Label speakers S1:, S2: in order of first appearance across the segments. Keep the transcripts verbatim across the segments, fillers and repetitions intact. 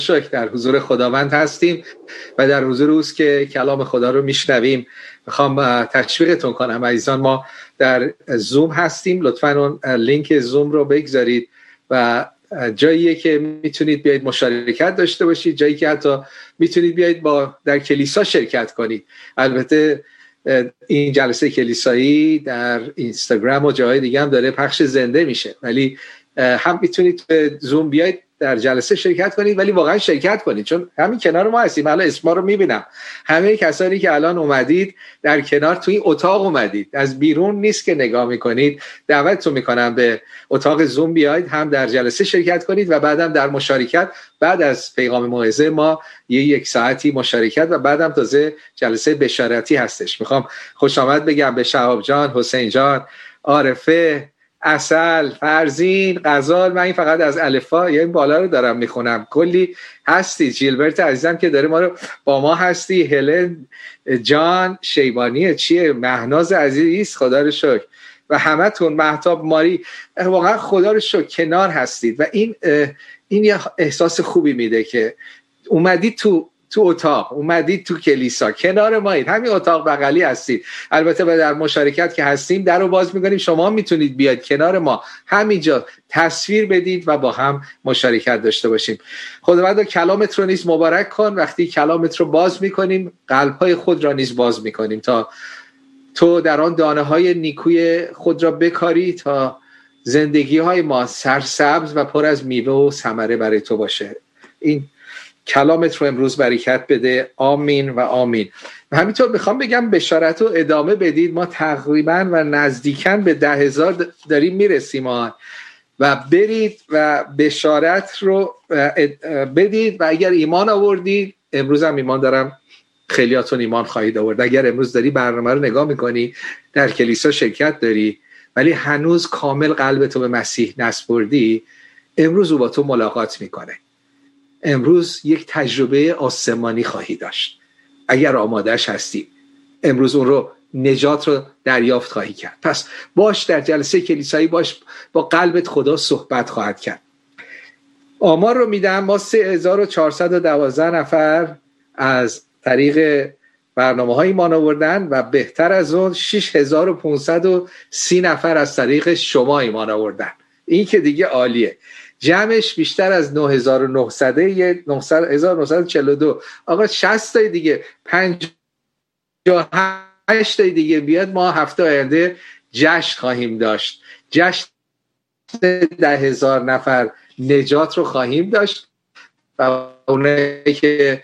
S1: شکر در حضور خداوند هستیم و در حضور اوست که کلام خدا رو میشنویم. میخوام تشویقتون کنم عزیزان، ما در زوم هستیم، لطفاً اون لینک زوم رو بگذارید و جاییه که میتونید بیاید مشارکت داشته باشید، جایی که حتی میتونید بیاید با در کلیسا شرکت کنید. البته این جلسه کلیسایی در اینستاگرام و جاهای دیگه هم داره پخش زنده میشه، ولی هم میتونید به زوم بیاید در جلسه شرکت کنید، ولی واقعا شرکت کنید، چون همین کنار ما هستیم. الان اسما رو میبینم، همه کسانی که الان اومدید در کنار توی این اتاق اومدید، از بیرون نیست که نگاه میکنید. دعوتتون میکنم به اتاق زوم بیاید، هم در جلسه شرکت کنید و بعدم در مشارکت بعد از پیغام موعظه ما یه یک ساعتی مشارکت و بعدم تازه جلسه بشارتی هستش. میخوام خوش آمد بگم به شهاب جان، حسین جان، عارفه، عسل، فرزین، غزال. من این فقط از الفا یا این بالا رو دارم میخونم، کلی هستی. جیلبرت عزیزم که داره ما رو با ما هستی، هلن جان، شیبانی چیه، مهناز عزیز، خدا رو شکر، و همتون، مهتاب، ماری، واقعا خدا رو شکر کنار هستید و این این یه احساس خوبی میده که اومدید تو تو اتاق، اومدید تو کلیسا، کنار مایید، همین اتاق بغلی هستید. البته در مشارکت که هستیم در رو باز میکنیم، شما میتونید بیاید کنار ما همینجا تصویر بدید و با هم مشارکت داشته باشیم. خداوند کلامت رو نیز مبارک کن. وقتی کلامت رو باز میکنیم قلبهای خود را نیز باز میکنیم تا تو در آن دانه های نیکوی خود را بکاری تا زندگی های ما سرسبز و پر از میوه و ثمره برای تو باشه. این کلامت رو امروز برکت بده. آمین و آمین. و همینطور میخوام بگم بشارت رو ادامه بدید. ما تقریبا و نزدیکاً به ده هزار داریم میرسیم ها. و برید و بشارت رو بدید و اگر ایمان آوردید، امروز هم ایمان دارم خیلیاتون ایمان خواهید آورد. اگر امروز داری برنامه رو نگاه میکنی، در کلیسا شرکت داری ولی هنوز کامل قلبتو به مسیح نسپردی، امروز او با تو ملاقات میکنه. امروز یک تجربه آسمانی خواهی داشت. اگر آمادهش هستی امروز اون رو، نجات رو دریافت خواهی کرد. پس باش در جلسه کلیسایی، باش با قلبت خدا صحبت خواهد کرد. آمار رو میدم، ما سه هزار و چهارصد و دوازده نفر از طریق برنامه های ایمان آوردن و بهتر از اون شش هزار و پانصد و سی نفر از طریق شما ایمان آوردن. این که دیگه عالیه. جمعش بیشتر از نه هزار و نهصد، هزار و نهصد و چهل و دو. آقا شصت تای دیگه، پنجاه و هشت تای دیگه بیاد، ما هفته آینده جشن خواهیم داشت. جشن ده هزار نفر نجات رو خواهیم داشت و اونایی که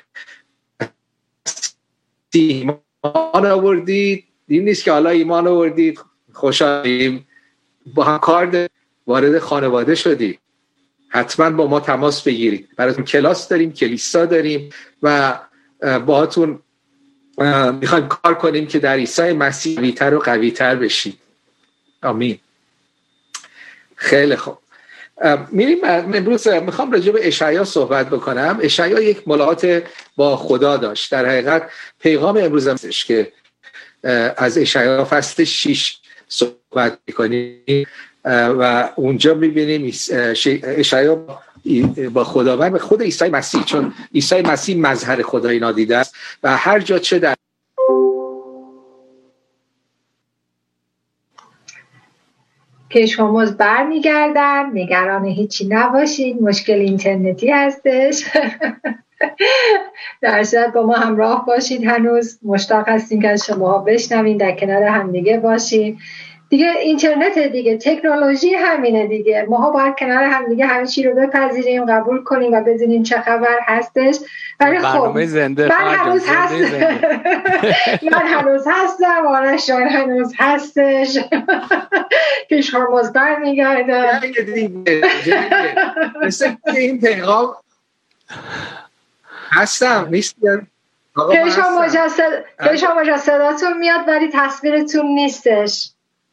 S1: ایمان آوردید، این نیست که حالا ایمان آوردید خوشحالیم، با هم کار وارد خانواده شدید، حتما با ما تماس بگیرید. براتون کلاس داریم، کلیسا داریم و باهاتون میخوایم کار کنیم که در عیسی مسیح قوی‌تر و قوی‌تر بشید. آمین. خیلی خوب. میریم امروز میخوام راجع به اشعیا صحبت بکنم. اشعیا یک ملاقات با خدا داشت. در حقیقت پیغام امروز هستش که از اشعیا فصل شش صحبت میکنیم و اونجا میبینیم اشعیا با خداوند و خود عیسی مسیح، چون عیسی مسیح مظهر خدای نادیده است و هر جا چه در
S2: پیش‌آموز برمیگردن، نگران هیچی نباشید، مشکل اینترنتی هستش. در صورت با ما همراه باشید. هنوز مشتاق هستیم که از شما بشنویم، در کنار هم دیگه باشیم. دیگه اینترنت دیگه، تکنولوژی همینه دیگه. ما باید کنار هم دیگه همه چی رو بپذیریم، قبول کنیم و بدونیم چه خبر هستش. ولی خب من هنوز هستم، من هنوز هستم، آرش جان هنوز هستش. پیش هرمز بر میگرده
S1: مثل این پیغام هستم نیستم.
S2: پیش ها صداتون میاد ولی تصویرتون نیستش.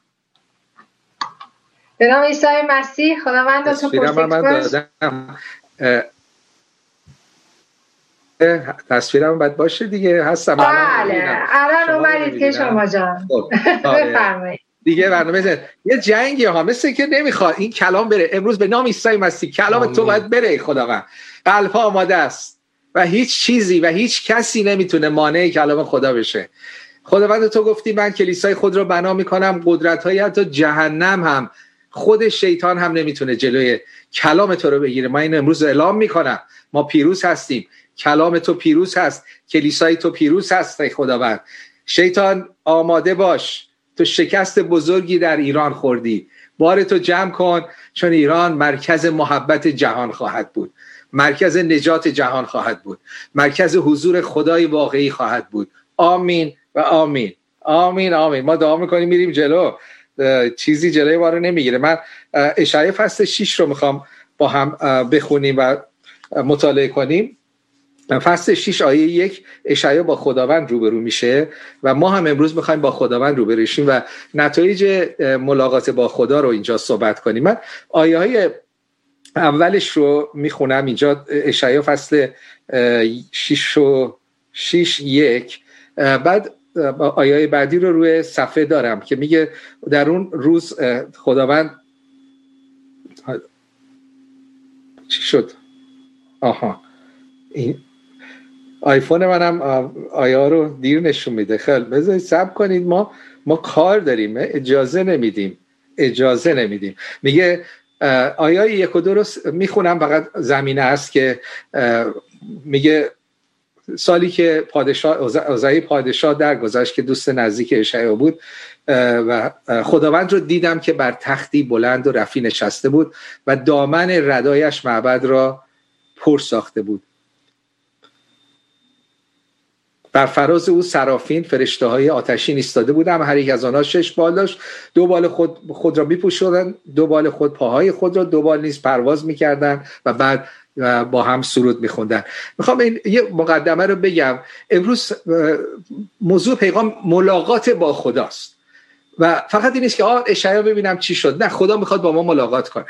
S2: به نام عیسی مسیح خداوندتون
S1: تصویرم من دادم. تصویرم باید باشه دیگه. هستم
S2: بله الان اومدید که شما جان. بفرمایید.
S1: دیگه برنامه زن. یه جنگی ها مثل که نمیخواد این کلام بره. امروز به نام عیسی مسیح کلام آمین. تو باید بره خداوند. قلب‌ها آماده است و هیچ چیزی و هیچ کسی نمیتونه مانع کلام خدا بشه. خداوند تو گفتی من کلیسای خود رو بنا میکنم، قدرت‌های حتی جهنم هم، خود شیطان هم نمیتونه جلوی کلام تو رو بگیره. من این امروز اعلام میکنم ما پیروز هستیم، کلام تو پیروز هست، کلیسای تو پیروز هست. ای خداوند شیطان آماده باش، تو شکست بزرگی در ایران خوردی، بار تو جمع کن، چون ایران مرکز محبت جهان خواهد بود، مرکز نجات جهان خواهد بود، مرکز حضور خدای واقعی خواهد بود. آمین و آمین آمین آمین. ما دعا میکنیم میریم جلو، چیزی جلوی ما رو نمیگیره. من اشعیا فصل شش رو میخوام با هم بخونیم و مطالعه کنیم. فصل شش آیه یک اشعیا با خداوند روبرو میشه و ما هم امروز میخوایم با خداوند روبرو شیم و نتایج ملاقات با خدا رو اینجا صحبت کنیم. من آیه های اولش رو میخونم اینجا، اشعیا فصل شش و شش یک. بعد آیه بعدی رو روی صفحه دارم که میگه در اون روز خداوند چی شد؟ آها این آیفون منم آیه رو دیر نشون میده. خیلی بذارید صبر کنید، ما ما کار داریم، اجازه نمیدیم اجازه نمیدیم. میگه آیه یک و دو رو میخونم، فقط زمینه است که میگه سالی که پادشاه اوزای پادشاه درگذشت که دوست نزدیک اشعیا بود و خداوند رو دیدم که بر تختی بلند و رفیع نشسته بود و دامن ردایش معبد را پر ساخته بود. بر فراز او سرافین فرشته های آتشین ایستاده بودند، هر یک از آنها شش بال داشت، دو بال خود خود را میپوشوندند، دو بال خود پاهای خود را، دو بال نیز پرواز میکردند و بعد با هم سرود میخوندن. میخوام این یه مقدمه رو بگم. امروز موضوع پیغام ملاقات با خداست و فقط این نیست که آه اشعیا ببینم چی شد. نه، خدا میخواد با ما ملاقات کنه.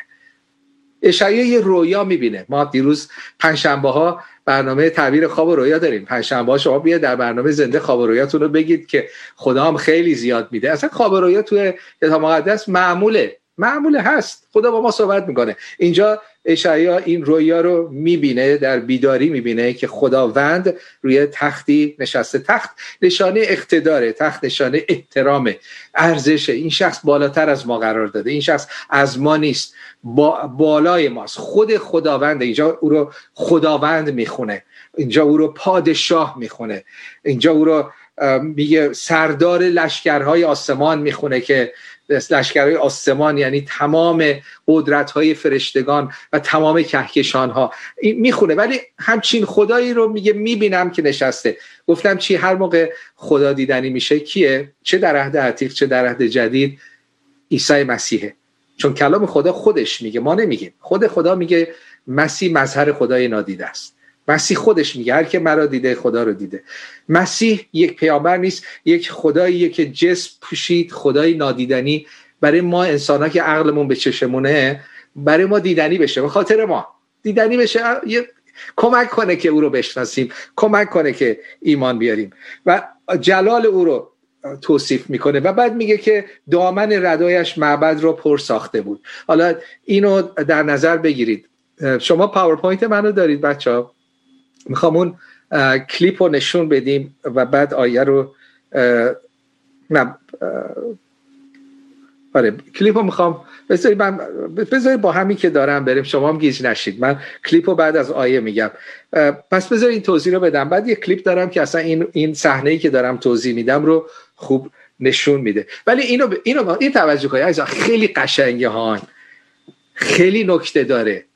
S1: اشعیا یه رویا میبینه. ما دیروز پنجشنبه ها برنامه تعبیر خواب و رویا داریم. پنجشنبه ها شما بیاید در برنامه زنده خواب و رویاتون رو بگید که خدا هم خیلی زیاد میده. اصلا خواب و رویا توی کتاب مقدس معموله معموله هست. خدا با ما صحبت میکنه. اینجا اشعیا این رویا رو میبینه، در بیداری میبینه که خداوند روی تختی نشسته. تخت نشانه اقتداره، تخت نشانه احترامه، ارزشه. این شخص بالاتر از ما قرار داده، این شخص از ما نیست، با بالای ماست. خود خداوند. اینجا او رو خداوند میخونه، اینجا او رو پادشاه میخونه، اینجا او رو میگه سردار لشکرهای آسمان میخونه که لشکرهای آسمان یعنی تمام قدرت‌های فرشتگان و تمام کهکشان‌ها این میخونه. ولی همچین خدایی رو میگه میبینم که نشسته. گفتم چی؟ هر موقع خدا دیدنی میشه کیه؟ چه در عهد عتیق چه در عهد جدید، عیسی مسیحه. چون کلام خدا خودش میگه، ما نمیگیم. خود خدا میگه مسیح مظهر خدای نادیده است. مسیح خودش میگه هر که مرا دیده خدا رو دیده. مسیح یک پیامبر نیست، یک خداییه که جسم پوشید، خدای نادیدنی برای ما انسان‌ها که عقلمون به چشمونه، برای ما دیدنی بشه، به خاطر ما دیدنی بشه، کمک کنه که او رو بشناسیم، کمک کنه که ایمان بیاریم و جلال او رو توصیف میکنه. و بعد میگه که دامن ردایش معبد رو پر ساخته بود. حالا اینو در نظر بگیرید. شما پاورپوینت منو دارید بچه‌ها؟ میخوام اون کلیپ رو نشون بدیم و بعد آیه رو نه آره کلیپ رو میخوام بذارید من بذارید با همین که دارم بریم، شما هم گیج نشید. من کلیپ رو بعد از آیه میگم. پس بذارید این توضیح رو بدم. بعد یه کلیپ دارم که اصلا این این صحنه‌ای که دارم توضیح میدم رو خوب نشون میده. ولی اینو ب... اینو این توجه کنید عزیزان، خیلی قشنگه ها، خیلی نکته داره.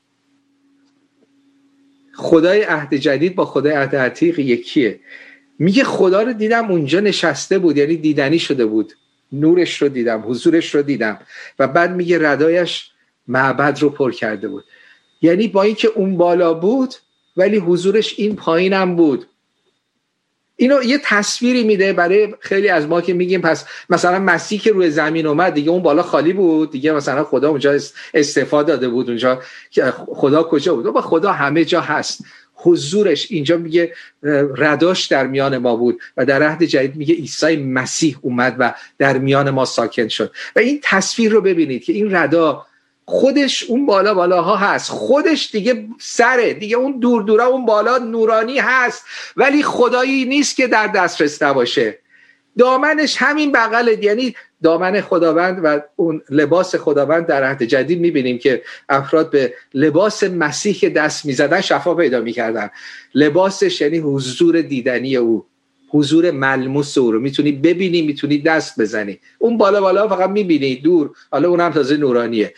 S1: خدای عهد جدید با خدای عهد عتیق یکیه. میگه خدا رو دیدم اونجا نشسته بود، یعنی دیدنی شده بود، نورش رو دیدم، حضورش رو دیدم. و بعد میگه ردایش معبد رو پر کرده بود، یعنی با اینکه اون بالا بود ولی حضورش این پایینم بود. اینو یه تصویری میده برای خیلی از ما که میگیم پس مثلا مسیح که روی زمین اومد دیگه اون بالا خالی بود دیگه، مثلا خدا اونجا استفاده داده بود، اونجا خدا کجا بود؟ و خدا همه جا هست. حضورش. اینجا میگه رداش در میان ما بود و در عهد جدید میگه عیسی مسیح اومد و در میان ما ساکن شد. و این تصویر رو ببینید که این ردا خودش اون بالا بالاها هست، خودش دیگه سره، دیگه اون دور دورا اون بالا نورانی هست، ولی خدایی نیست که در دسترس نباشه. دامنش همین بغل، یعنی دامن خداوند و اون لباس خداوند در عهد جدید میبینیم که افراد به لباس مسیح که دست میزدن شفا پیدا میکردن. لباسش یعنی حضور دیدنی او، حضور ملموس او رو میتونی ببینی، میتونی دست بزنی. اون بالا بالا فقط میبینی دور، حالا اونم تازه نورانیه.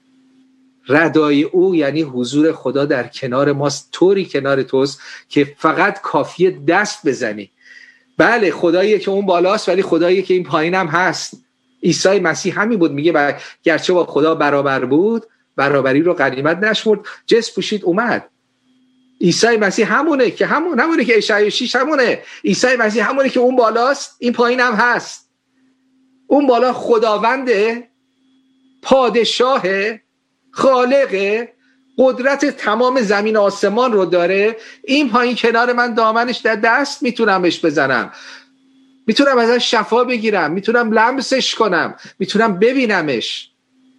S1: ردای او یعنی حضور خدا در کنار ماست، طوری کنار توست که فقط کافیه دست بزنی. بله خداییه که اون بالاست، ولی خداییه که این پایین هم هست. عیسی مسیح همین بود، میگه گرچه با خدا برابر بود برابری رو غنیمت نشمرد، جسم پوشید اومد. عیسی مسیح همونه که همون همونه که اشعیا شش همونه. عیسی مسیح همونه که اون بالاست، این پایین هم هست. اون بالا خداونده، پادشاه، خالق، قدرت تمام زمین آسمان رو داره. این پایین کنار من دامنش در دست میتونم بهش بزنم، میتونم ازش شفا بگیرم، میتونم لمسش کنم، میتونم ببینمش.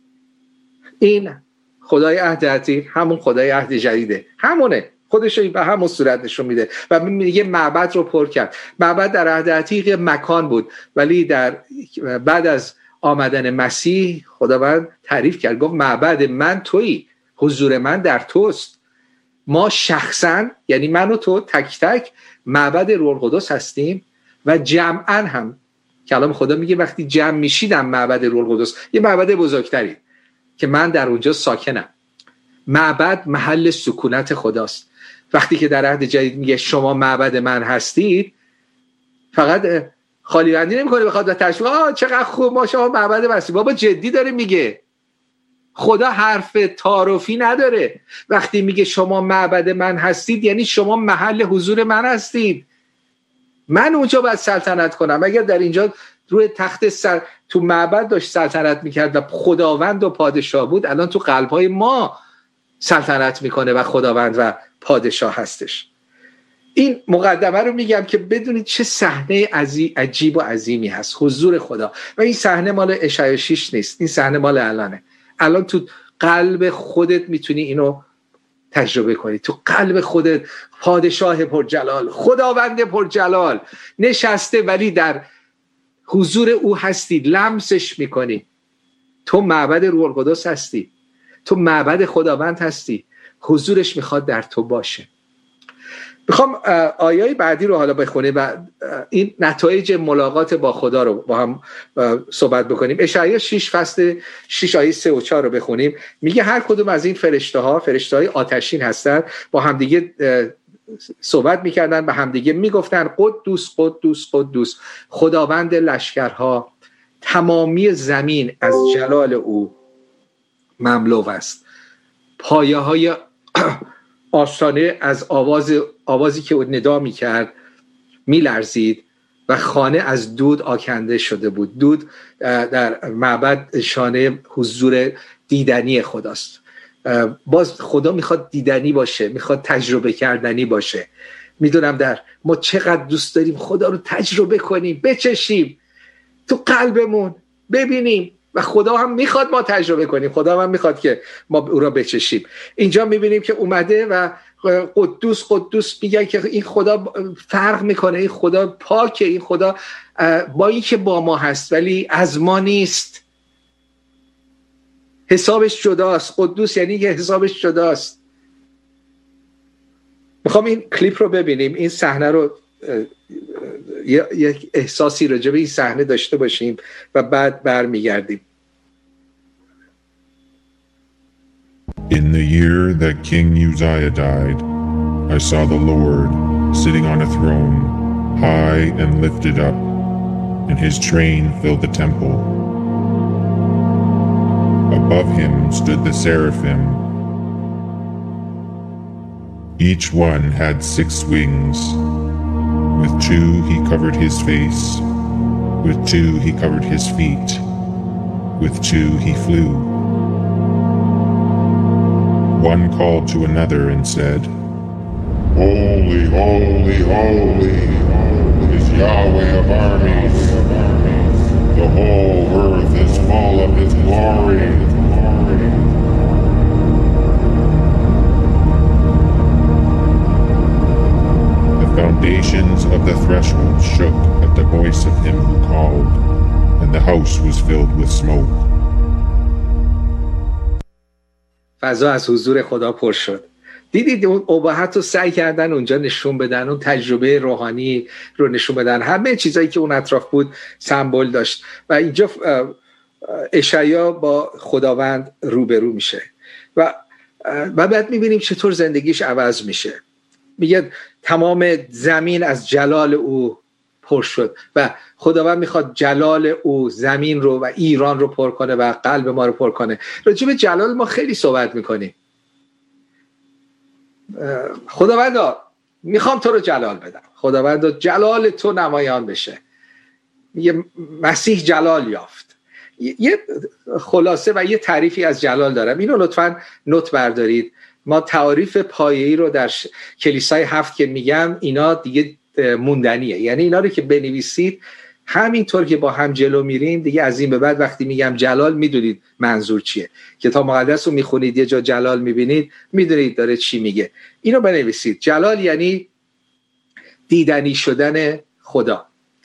S1: این خدای عهد عتیق همون خدای عهد جدیده، همونه، خودش به همون صورت نشون میده. و میگه معبد رو پر کرد. معبد در عهد عتیق مکان بود، ولی در بعد از آمدن مسیح خداوند تعریف کرد، گفت معبد من تویی، حضور من در توست. ما شخصا، یعنی من و تو تک تک معبد روح القدس هستیم و جمعا هم کلام خدا میگه وقتی جمع میشیدم معبد روح القدس، یه معبد بزرگتری که من در اونجا ساکنم. معبد محل سکونت خداست. وقتی که در عهد جدید میگه شما معبد من هستید، فقط خالی بندی نمیکنه بخواد تشویق آه چقدر خوب ما شما معبد مسیح. بابا جدی داره میگه. خدا حرف تعارفی نداره. وقتی میگه شما معبد من هستید یعنی شما محل حضور من هستید. من اونجا باید سلطنت کنم. اگر در اینجا روی تخت سر تو معبد داشت سلطنت میکرد و خداوند و پادشاه بود، الان تو قلبهای ما سلطنت میکنه و خداوند و پادشاه هستش. این مقدمه رو میگم که بدونید چه صحنه عجیب و عظیمی هست، حضور خدا. و این صحنه مال اشعیا شش نیست، این صحنه مال الانه. الان تو قلب خودت میتونی اینو تجربه کنی. تو قلب خودت پادشاه پرجلال، خداوند پرجلال نشسته، ولی در حضور او هستی، لمسش میکنی. تو معبد روح القدس هستی، تو معبد خداوند هستی، حضورش میخواد در تو باشه. میخوام آیای بعدی رو حالا بخونیم و این نتایج ملاقات با خدا رو با هم صحبت بکنیم. اشعیا شش فصل شش آیه سه و چهار رو بخونیم. میگه هر کدوم از این فرشته ها، فرشته های آتشین هستن، با همدیگه صحبت میکردن، به همدیگه میگفتن قدوس قدوس قدوس خداوند لشکرها، تمامی زمین از جلال او مملو است. پایه های آستانه از آواز آوازی که او ندا میکرد میلرزید و خانه از دود آکنده شده بود. دود در معبد نشانه حضور دیدنی خداست. باز خدا میخواد دیدنی باشه، میخواد تجربه کردنی باشه. میدونم در ما چقدر دوست داریم خدا رو تجربه کنیم، بچشیم تو قلبمون، ببینیم، و خدا هم میخواد ما تجربه کنیم. خدا هم میخواد که ما او را بچشیم. اینجا میبینیم که اومده و قدوس قدوس میگن که این خدا فرق میکنه، این خدا پاکه، این خدا با این که با ما هست ولی از ما نیست، حسابش جداست. قدوس یعنی که حسابش جداست. میخوام این کلیپ رو ببینیم، این صحنه رو یک احساسی راجع به این صحنه داشته باشیم و بعد برمیگردیم.
S3: In the year that King Uzziah died, I saw the Lord sitting on a throne, high and lifted up, and his train filled the temple. Above him stood the seraphim. Each one had six wings. With two he covered his face, with two he covered his feet, with two he flew. One called to another and said, Holy, holy, holy is Yahweh of armies. The whole earth is full of his glory. The foundations of the threshold shook at the voice of him who called, and the house was filled with smoke.
S1: فضا از حضور خدا پر شد. دیدید اون اباحت رو سعی کردن اونجا نشون بدن، اون تجربه روحانی رو نشون بدن، همه چیزایی که اون اطراف بود سمبل داشت و اینجا اشعیا با خداوند روبرو میشه و و بعد میبینیم چطور زندگیش عوض میشه. میگه تمام زمین از جلال او پر شد و خداوند میخواد جلال او زمین رو و ایران رو پر کنه و قلب ما رو پر کنه. راجع به جلال ما خیلی صحبت میکنیم. خداوندا میخوام تو رو جلال بدم، خداوندا جلال تو نمایان بشه. میگه مسیح جلال یافت. یه خلاصه و یه تعریفی از جلال دارم، اینو لطفاً نوت بردارید. ما تعریف پایه‌ای رو در کلیسای هفت که میگم اینا دیگه موندنیه، یعنی اینا رو که بنویسید همینطور که با هم جلو میریم دیگه از این به بعد وقتی میگم جلال میدونید منظور چیه. کتاب مقدس رو میخونید یه جا جلال میبینید میدونید داره چی میگه. اینو بنویسید. جلال یعنی دیدنی شدن خدا.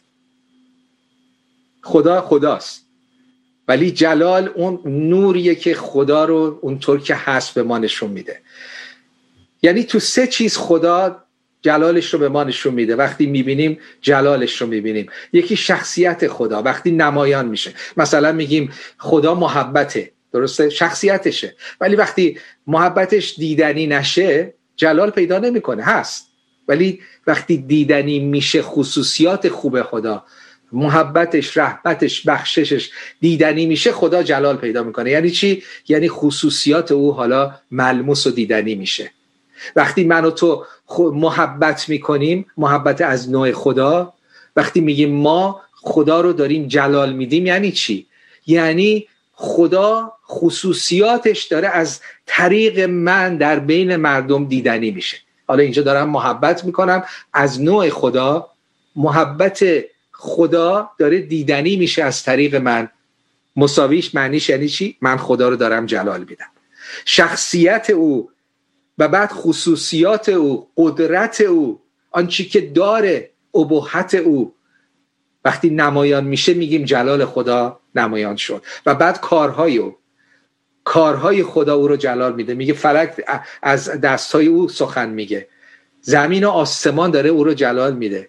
S1: خدا خداست ولی جلال اون نوریه که خدا رو اونطور که هست به ما نشون میده. یعنی تو سه چیز خدا جلالش رو به ما نشون میده. وقتی میبینیم جلالش رو میبینیم. یکی شخصیت خدا وقتی نمایان میشه، مثلا میگیم خدا محبته، درسته؟ شخصیتشه، ولی وقتی محبتش دیدنی نشه جلال پیدا نمیکنه. هست ولی وقتی دیدنی میشه خصوصیات خوب خدا، محبتش، رحمتش، بخششش دیدنی میشه، خدا جلال پیدا میکنه. یعنی چی؟ یعنی خصوصیات او حالا ملموس و دیدنی میشه. وقتی من و تو محبت میکنیم، محبت از نوع خدا، وقتی میگیم ما خدا رو داریم جلال میدیم، یعنی چی؟ یعنی خدا خصوصیاتش داره از طریق من در بین مردم دیدنی میشه. حالا اینجا دارم محبت میکنم از نوع خدا، محبت خدا داره دیدنی میشه از طریق من. مساویش معنیش یعنی چی؟ من خدا رو دارم جلال میدم. شخصیت او و بعد خصوصیات او، قدرت او، آنچه که داره، اباحت او وقتی نمایان میشه میگیم جلال خدا نمایان شد. و بعد کارهای او، کارهای خدا او رو جلال میده. میگه فلک از دستهای او سخن میگه، زمین و آسمان داره او رو جلال میده.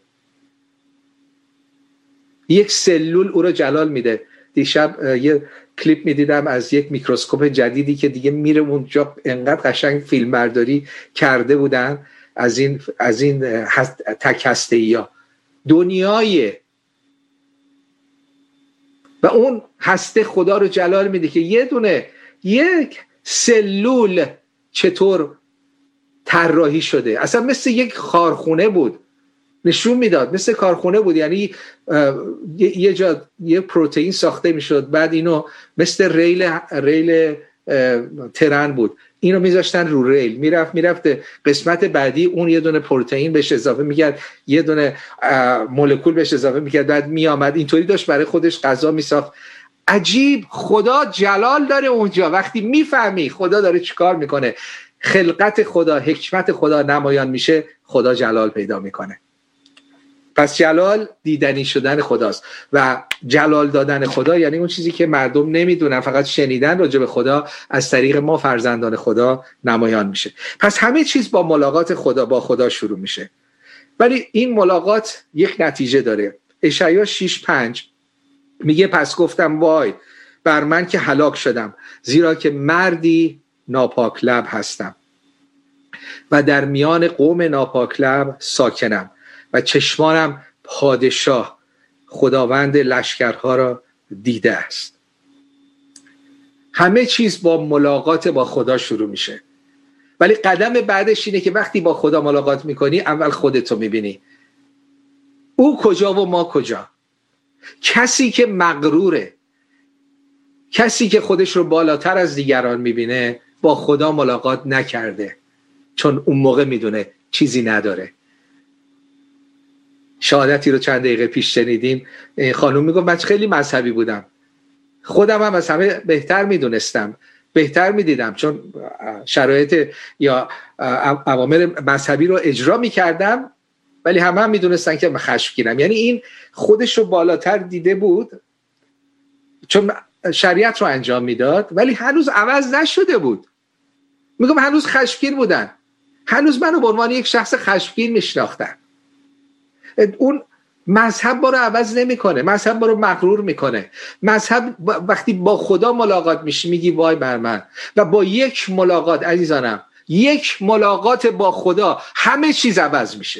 S1: یک سلول او رو جلال میده. دیشب یه کلیپ میدیدم از یک میکروسکوپ جدیدی که دیگه میره اونجا، انقدر قشنگ فیلم برداری کرده بودن از این از این تک هسته‌ای‌ها دنیای و اون هسته خدا رو جلال میده که یه دونه یک سلول چطور طراحی شده. اصلا مثل یک کارخونه بود، نشون میداد مثل کارخونه بود. یعنی یه جا یه پروتئین ساخته میشد، بعد اینو مثل ریل ریل ترن بود، اینو میذاشتن رو ریل، میرفت میرفته قسمت بعدی اون یه دونه پروتئین بهش اضافه میکرد، یه دونه مولکول بهش اضافه میکرد، بعد میامد اینطوری داشت برای خودش غذا میساخت. عجیب، خدا جلال داره اونجا. وقتی میفهمی خدا داره چیکار میکنه، خلقت خدا، حکمت خدا نمایان میشه، خدا جلال پیدا میکنه. پس جلال دیدنی شدن خداست و جلال دادن خدا یعنی اون چیزی که مردم نمیدونن، فقط شنیدن راجع به خدا، از طریق ما فرزندان خدا نمایان میشه. پس همه چیز با ملاقات خدا با خدا شروع میشه، ولی این ملاقات یک نتیجه داره. اشعیا شش پنج میگه پس گفتم وای بر من که هلاک شدم، زیرا که مردی ناپاک لب هستم و در میان قوم ناپاک لب ساکنم و چشمانم پادشاه خداوند لشکرها را دیده است. همه چیز با ملاقات با خدا شروع میشه، ولی قدم بعدش اینه که وقتی با خدا ملاقات میکنی اول خودتو میبینی. او کجا و ما کجا؟ کسی که مغروره، کسی که خودش رو بالاتر از دیگران میبینه با خدا ملاقات نکرده، چون اون موقع میدونه چیزی نداره. شهادتی رو چند دقیقه پیش شنیدیم، خانم میگفت من خیلی مذهبی بودم، خودم هم از همه بهتر میدونستم، بهتر میدیدم، چون شرایط یا اوامر مذهبی رو اجرا میکردم، ولی همه هم میدونستن که من خشمگینم. یعنی این خودش رو بالاتر دیده بود چون شریعت رو انجام میداد، ولی هنوز عوض نشده بود. میگم هنوز خشمگین بودن، هنوز منو به عنوان یک شخص خشمگین میشناختن. اون مذهب ما رو عوض نمیکنه، مذهب ما رو مغرور میکنه. مذهب وقتی با خدا ملاقات میشی میگی وای بر من، و با یک ملاقات عزیزانم، یک ملاقات با خدا همه چیز عوض میشه.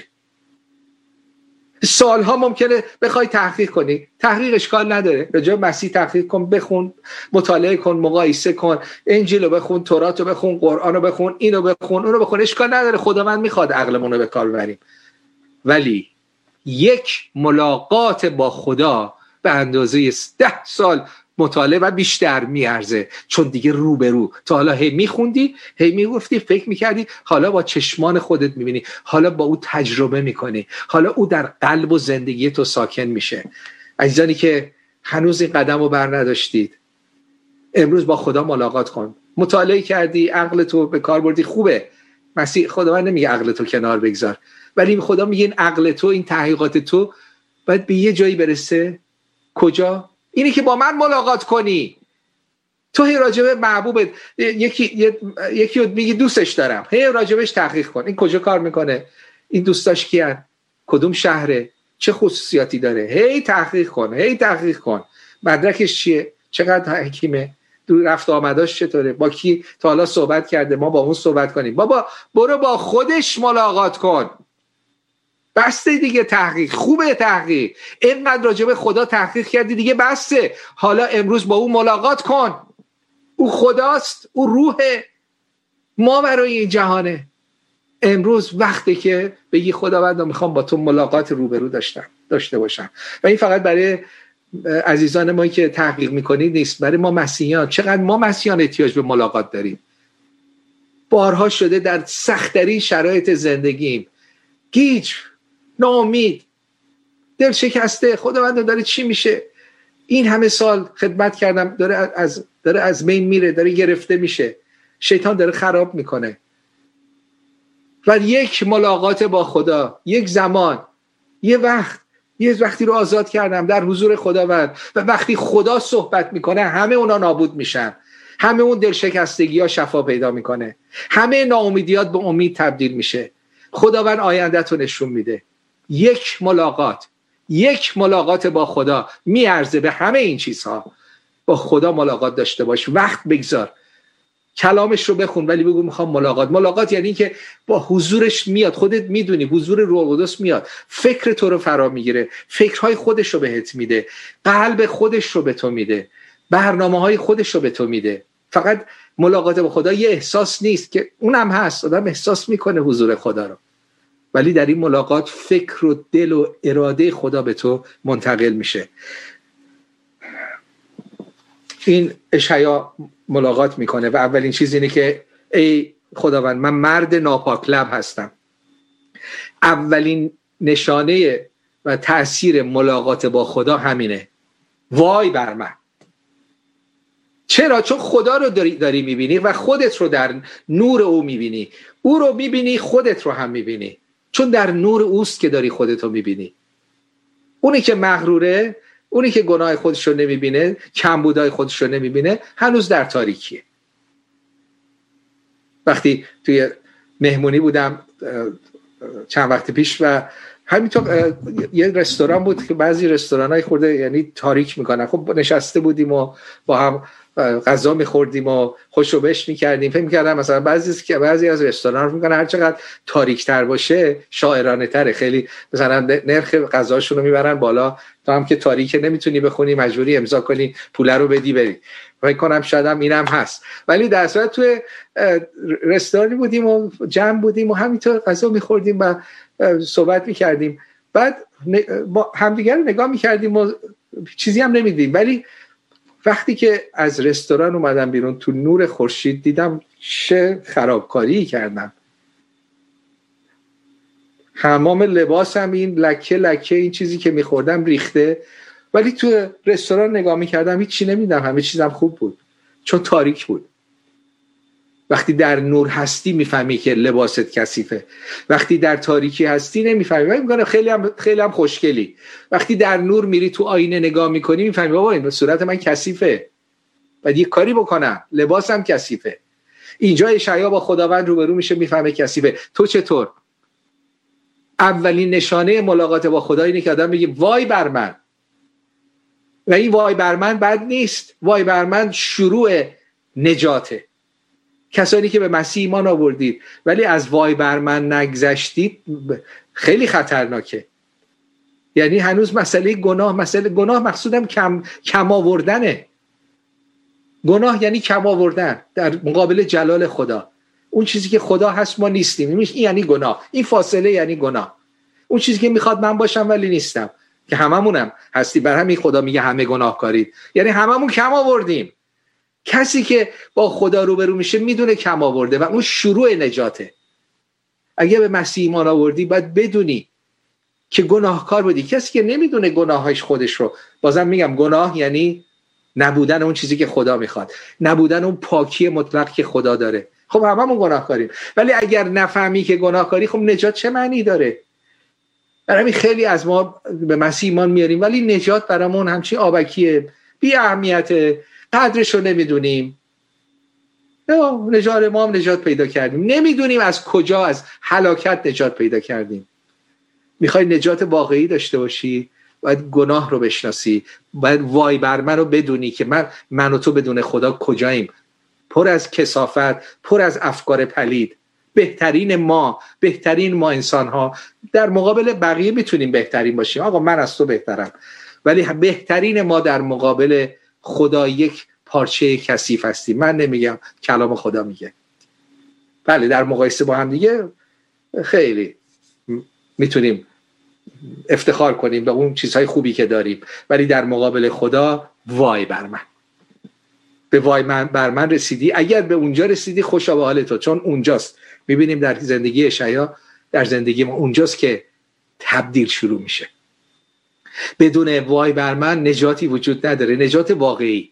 S1: سالها ممکنه بخوای تحقیق کنی، تحقیق اشکال نداره، راجع به مسیح تحقیق کن، بخون، مطالعه کن، مقایسه کن، انجیل رو بخون، تورات رو بخون، قرآن رو بخون، اینو بخون، اونو بخون، اشکال نداره، خداوند میخواد عقلمون رو به کار ببریم. ولی یک ملاقات با خدا به اندازه ده سال مطالعه و بیشتر میارزه، چون دیگه رو به رو. تا حالا هی میخوندی، هی میگفتی، فکر میکردی، حالا با چشمان خودت میبینی، حالا با او تجربه میکنی، حالا او در قلب و زندگی تو ساکن میشه. عزیزانی که هنوز این قدم رو بر نداشتید، امروز با خدا ملاقات کن. مطالعه کردی، عقل تو به کار بردی، خوبه. مسیح خداوند نمیگه عقل تو کنار بگذار، ولی خدا میگه این عقل تو، این تحقیقات تو باید به یه جایی برسه. کجا؟ اینی که با من ملاقات کنی. تو هی راجبه محبوبت یکی یکی رو میگی دوستش دارم، هی راجبش تحقیق کن. این کجا کار میکنه؟ این دوستاش کیان؟ کدوم شهره؟ چه خصوصیاتی داره؟ هی تحقیق کن، هی تحقیق کن. مدرکش چیه؟ چقدر حکیمه؟ دو رفت آمداش چطوره؟ با کی تا حالا صحبت کرده؟ ما با اون صحبت کنیم. بابا برو با خودش ملاقات کن. بسته دیگه تحقیق. خوبه تحقیق. اینقدر راجع به خدا تحقیق کردی دیگه بسته. حالا امروز با او ملاقات کن. او خداست، او روحه، ما برای این جهانه. امروز وقتی که بگی خداوند میخوام با تو ملاقات روبرو داشتم داشته باشم. و این فقط برای عزیزان ما که تحقیق میکنید نیست، برای ما مسیحیان. چقدر ما مسیحیان احتیاج به ملاقات داریم. بارها شده در سخت‌ترین شرایط زندگیم گیج، ناامید، دل شکسته، خداوند داره چی میشه؟ این همه سال خدمت کردم، داره از داره از بین میره، داره گرفته میشه، شیطان داره خراب میکنه. و یک ملاقات با خدا، یک زمان، یه وقت، یه وقتی رو آزاد کردم در حضور خداوند، و وقتی خدا صحبت میکنه همه اونا نابود میشن، همه اون دل شکستگی ها شفا پیدا میکنه، همه ناامیدیات به امید تبدیل میشه. خداوند آیندت رو نشون میده. یک ملاقات، یک ملاقات با خدا میارزه به همه این چیزها. با خدا ملاقات داشته باش، وقت بگذار، کلامش رو بخون، ولی بگو میخوام ملاقات. ملاقات یعنی که با حضورش میاد، خودت میدونی حضور روح القدس میاد، فکر تو رو فرا میگیره، فکرهای خودش رو بهت میده، قلب خودش رو به تو میده، برنامه‌های خودش رو به تو میده. فقط ملاقات با خدا یه احساس نیست که اونم هست، آدم احساس میکنه حضور خدا رو، ولی در این ملاقات فکر و دل و اراده خدا به تو منتقل میشه. این اشعیا ملاقات میکنه و اولین چیز اینه که ای خداوند من مرد ناپاک لب هستم. اولین نشانه و تأثیر ملاقات با خدا همینه. وای بر من. چرا؟ چون خدا رو داری, داری میبینی و خودت رو در نور او میبینی. او رو میبینی، خودت رو هم میبینی، چون در نور اوست که داری خودت رو میبینی. اونی که مغروره، اونی که گناه خودش رو نمیبینه، کمبودای خودش رو نمیبینه، هنوز در تاریکیه. وقتی توی مهمونی بودم چند وقت پیش و همینطور یه رستوران بود که بعضی رستورانای خورده یعنی تاریک میکنن. خب نشسته بودیم و با هم غذا میخوردیم و خوشو بش میکردیم. فکر میکردم مثلا بعضی که بعضی از رستوران رو میکنن هر چقدر تاریک تر باشه شاعرانه تره. خیلی مثلا نرخ غذاشون رو میبرن بالا، تو هم که تاریکه نمیتونی بخونی، مجبوری امضا کنی، پول رو بدی بری. فکر کنم شاید هم اینم هست. ولی در صورت توی رستورانی بودیم و جمع بودیم و همینطور غذا میخوردیم و صحبت میکردیم. بعد با همدیگر رو نگاه میکردیم و چیزی هم نمیدیم. ولی وقتی که از رستوران اومدم بیرون تو نور خورشید دیدم چه خرابکاری کردم. حمام لباسم این لکه لکه این چیزی که میخوردم ریخته، ولی تو رستوران نگاه میکردم هیچ چی نمیدم، همه چیزم خوب بود چون تاریک بود. وقتی در نور هستی میفهمی که لباست کثیفه، وقتی در تاریکی هستی نمیفهمی. من میگم خیلی هم خیلی هم خوشگلی. وقتی در نور میری تو آینه نگاه میکنی میفهمی بابا این صورت من کثیفه، باید یه کاری بکنم، لباسم کثیفه. اینجا اشعیا با خداوند روبرو میشه، میفهمه کثیفه. تو چطور؟ اولین نشانه ملاقات با خدا اینه که آدم میگه وای بر من، و این وای بر من بد نیست. وای بر من شروع نجاته. کسانی که به مسیح ایمان آوردید ولی از وای بر من نگذشتید خیلی خطرناکه. یعنی هنوز مسئله گناه، مسئله گناه مقصودم کم کم آوردنه. گناه یعنی کم آوردن در مقابل جلال خدا. اون چیزی که خدا هست ما نیستیم، این یعنی گناه. این فاصله یعنی گناه. اون چیزی که میخواد من باشم ولی نیستم، که هممونم هستی. بر همین خدا میگه همه گناهکارید، یعنی هممون کم آوردیم. کسی که با خدا روبرو میشه میدونه کم آورده و اون شروع نجاته. اگه به مسیح ایمان آوردی باید بدونی که گناهکار بودی. کسی که نمیدونه گناهش خودش رو، بازم میگم گناه یعنی نبودن اون چیزی که خدا میخواد، نبودن اون پاکی مطلق که خدا داره. خب هممون گناهکاریم، ولی اگر نفهمی که گناهکاری، خب نجات چه معنی داره؟ برای همین خیلی از ما به مسیح ایمان میاریم ولی نجات برامون همچین آبکیه، بی اهمیته، قدرش رو نمیدونیم. نجات ما هم نجات پیدا کردیم، نمیدونیم از کجا از هلاکت نجات پیدا کردیم. میخوای نجات واقعی داشته باشی باید گناه رو بشناسی، باید وای بر من رو بدونی که من من و تو بدون خدا کجاییم، پر از کثافت، پر از افکار پلید. بهترین ما بهترین ما انسان ها در مقابل بقیه میتونیم بهترین باشیم. آقا من از تو بهترم، ولی بهترین ما در مقابل خدا یک پارچه کثیف هستیم. من نمیگم، کلام خدا میگه. بله در مقایسه با هم دیگه خیلی میتونیم افتخار کنیم به اون چیزهای خوبی که داریم، ولی در مقابل خدا وای بر من. به وای من بر من رسیدی، اگر به اونجا رسیدی خوشا به حال تو، چون اونجاست. میبینیم در زندگی اشعیا، در زندگی ما اونجاست که تبدیل شروع میشه. بدون وای بر من نجاتی وجود نداره، نجات واقعی.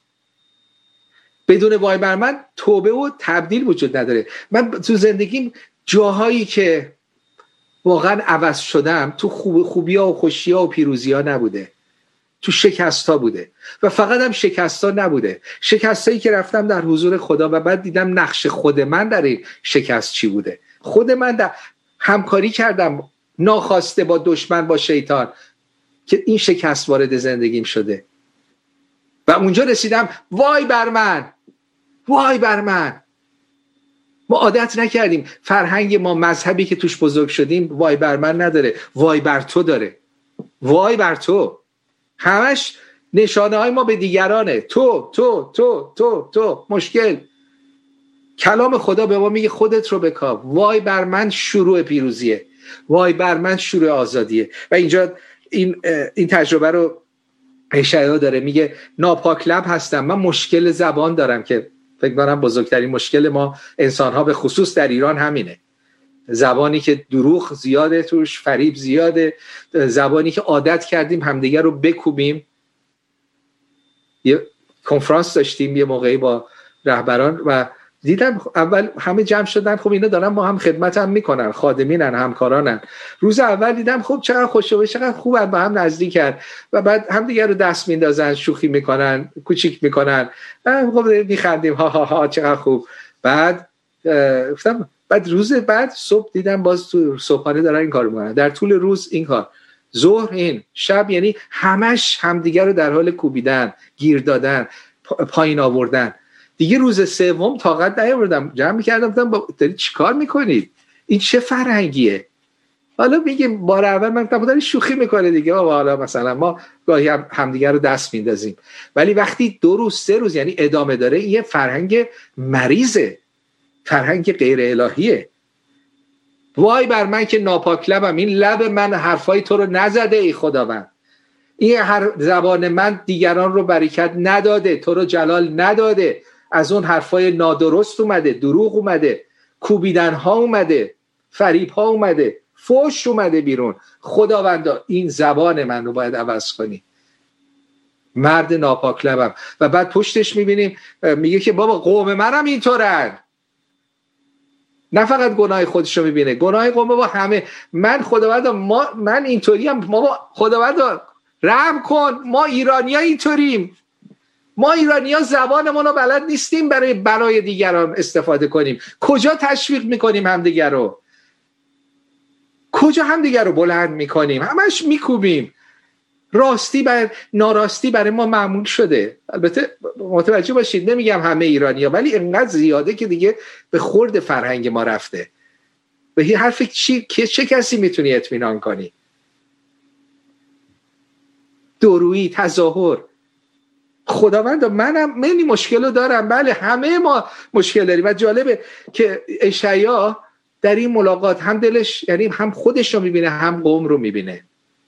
S1: بدون وای بر من توبه و تبدیل وجود نداره. من تو زندگیم جاهایی که واقعا عوض شدم تو خوب خوبی ها و خوشی ها و پیروزی ها نبوده، تو شکست ها بوده. و فقط هم شکست ها نبوده، شکست هایی که رفتم در حضور خدا و بعد دیدم نقش خود من در این شکست چی بوده. خود من در همکاری کردم ناخواسته با دشمن، با شیطان، که این شکست وارد زندگیم شده. و اونجا رسیدم وای بر من، وای بر من. ما عادت نکردیم، فرهنگ ما، مذهبی که توش بزرگ شدیم وای بر من نداره، وای بر تو داره. وای بر تو، همش نشانه های ما به دیگرانه. تو تو تو تو تو مشکل. کلام خدا به ما میگه خودت رو بکاو. وای بر من شروع پیروزیه، وای بر من شروع آزادیه. و اینجا این این تجربه رو اشعیا داره، میگه ناپاک لب هستم، من مشکل زبان دارم که فکر کنم بزرگترین مشکل ما انسان‌ها به خصوص در ایران همینه. زبانی که دروغ زیاده توش، فریب زیاده، زبانی که عادت کردیم همدیگر رو بکوبیم. یه کنفرانس داشتیم یه موقعی با رهبران و دیدم اول همه جمع شدن، خب اینا دارن با هم خدمت هم میکنن، خادمینن، همکارانن. روز اول دیدم خب چقدر خوشو، چقدر خوبن، با هم نزدیکن و بعد هم دیگه رو دست میندازن، شوخی میکنن، کوچیک میکنن، خب میخندیم ها ها ها چقدر خوب. بعد گفتم بعد روز بعد صبح دیدم باز تو صبحانه دارن این کار میکنن، در طول روز این کار، ظهر این، شب، یعنی همش همدیگه رو در حال کوبیدن، گیر دادن، پایین آوردن. دیگه روز سوم طاقت نیاوردم، جمع می‌کردم، گفتم دارید چیکار میکنید؟ این چه فرهنگیه؟ حالا میگه بار اول من گفتم دارید شوخی میکنه دیگه، حالا مثلا ما گاهی هم همدیگه رو دست میندازیم، ولی وقتی دو روز سه روز یعنی ادامه داره، این یه فرهنگ مریضه، فرهنگ غیر الهیه. وای بر من که ناپاک لبم، این لب من حرفای تو رو نزده ای خداوند، این هر زبان من دیگران رو برکت نداده، تو رو جلال نداده. از اون حرفای نادرست اومده، دروغ اومده، کوبیدن ها اومده، فریب ها اومده، فوش اومده بیرون. خداوندا این زبان من رو باید عوض کنی. مرد ناپاک لبم. و بعد پشتش میبینیم میگه که بابا قوم منم اینطورن. نه فقط گناه خودش رو میبینه، گناه قوم با همه. من خداوندا ما من اینطوریم، ما خداوندا رحم کن، ما ایرانی‌ها اینطوریم. ما ایرانی‌ها زبانمون رو بلد نیستیم برای برای دیگران استفاده کنیم. کجا تشویق میکنیم همدیگر رو؟ کجا همدیگر رو بلند میکنیم؟ همش میکوبیم. راستی بر ناراستی برای ما معمول شده. البته متوجه باشید نمیگم همه ایرانی‌ها، ولی اینقدر زیاده که دیگه به خورد فرهنگ ما رفته. به این حرف چی که چه کسی میتونی اطمینان کنی؟ دورویی، تظاهر. خداوند منم من این مشکل رو دارم. بله همه ما مشکل داریم. و جالبه که اشعیا در این ملاقات هم دلش، یعنی هم خودش رو میبینه هم قوم رو میبینه.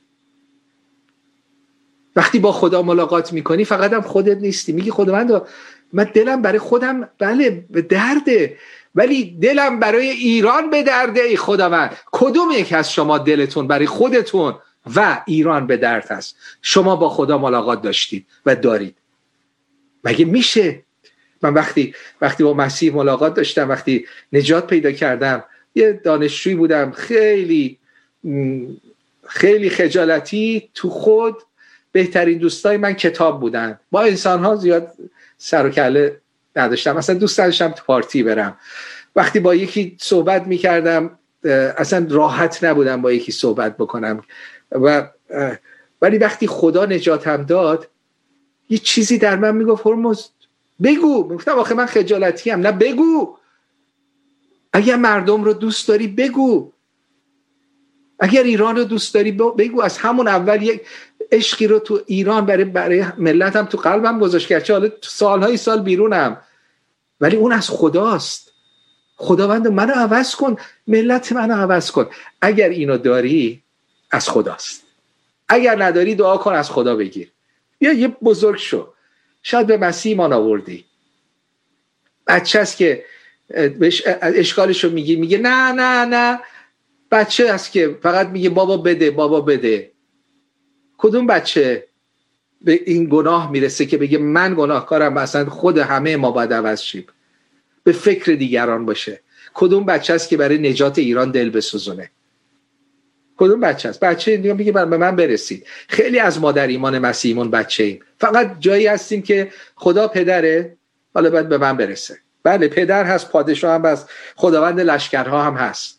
S1: وقتی با خدا ملاقات میکنی فقط هم خودت نیستی. میگی خداوند من دلم برای خودم بله به درده، ولی دلم برای ایران به درده. ای خداوند کدوم یک از شما دلتون برای خودتون و ایران به درد هست؟ شما با خدا ملاقات داشتید و دارید. مگه میشه؟ من وقتی وقتی با مسیح ملاقات داشتم، وقتی نجات پیدا کردم، یه دانشجویی بودم خیلی خیلی خجالتی تو خود. بهترین دوستای من کتاب بودن. با انسان‌ها زیاد سر و کله نداشتم. مثلا دوست داشتم تو پارتی برم. وقتی با یکی صحبت می‌کردم اصلا راحت نبودم با یکی صحبت بکنم. و ولی وقتی خدا نجاتم داد یه چیزی در من میگفت هرمز بگو. میگفتم آخه من خجالتی ام. نه بگو. اگر مردم رو دوست داری بگو. اگر ایران رو دوست داری بگو. از همون اول یک عشقی رو تو ایران برای برای ملتم تو قلبم گذاشت، گرچه حالا سالهای سال بیرونم، ولی اون از خداست. خداوند منو عوض کن، ملت منو عوض کن. اگر اینو داری از خداست. اگر نداری دعا کن از خدا بگیر. بیا یه بزرگ شو. شاید به مسیح ایمان آوردی. بچه است که اشکالشو میگی، میگه نه نه نه. بچه است که فقط میگه بابا بده بابا بده. کدوم بچه به این گناه میرسه که بگه من گناهکارم و اصلا خود همه ما باید عوض شیم، به فکر دیگران باشه؟ کدوم بچه است که برای نجات ایران دل بسوزونه؟ کدوم بچه است؟ بچه دیگه میگه به من برسید. خیلی از ما در ایمان مسیحیمون بچه ایم، فقط جایی هستیم که خدا پدره، حالا باید به من برسه. بله پدر هست، پادشاه هم هست، خداوند لشکرها هم هست.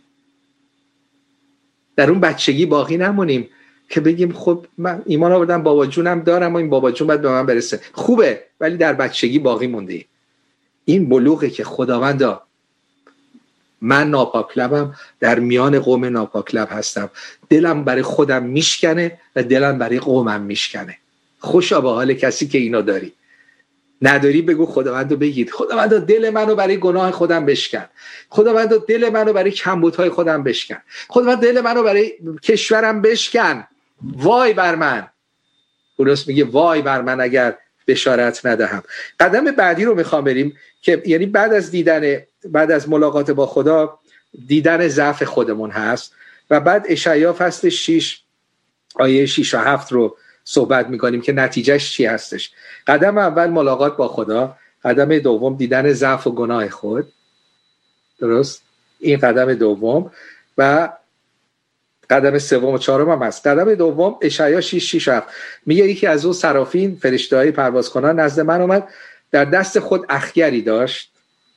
S1: در اون بچگی باقی نمونیم که بگیم خب من ایمان آوردم بابا جونم دارم و این بابا جون باید به من برسه. خوبه، ولی در بچگی باقی موندی. این بلوغه که خداوندا من ناپاک لبم، در میان قوم ناپاک لب هستم، دلم برای خودم میشکنه و دلم برای قومم میشکنه. خوشا به حال کسی که اینو داری. نداری بگو خداوندو بگید خداوندا دل منو برای گناه خودم بشکن. خداوندا دل منو برای کمبودهای خودم بشکن. خداوند دل منو برای کشورم بشکن. وای بر من. پولس میگه وای بر من اگر بشارت ندهم. قدم بعدی رو میخوام بریم که یعنی بعد از دیدن بعد از ملاقات با خدا دیدن ضعف خودمون هست و بعد اشعیا فصل شش آیه شش و هفت رو صحبت میکنیم که نتیجهش چی هستش. قدم اول ملاقات با خدا، قدم دوم دیدن ضعف و گناه خود، درست؟ این قدم دوم. و قدم سوم و چهارم هم هست. قدم دوم اشعیا شش شش هفت میگه یکی از اون سرافین فرشته‌های پروازکنان نزد من اومد، در دست خود اخگری داشت.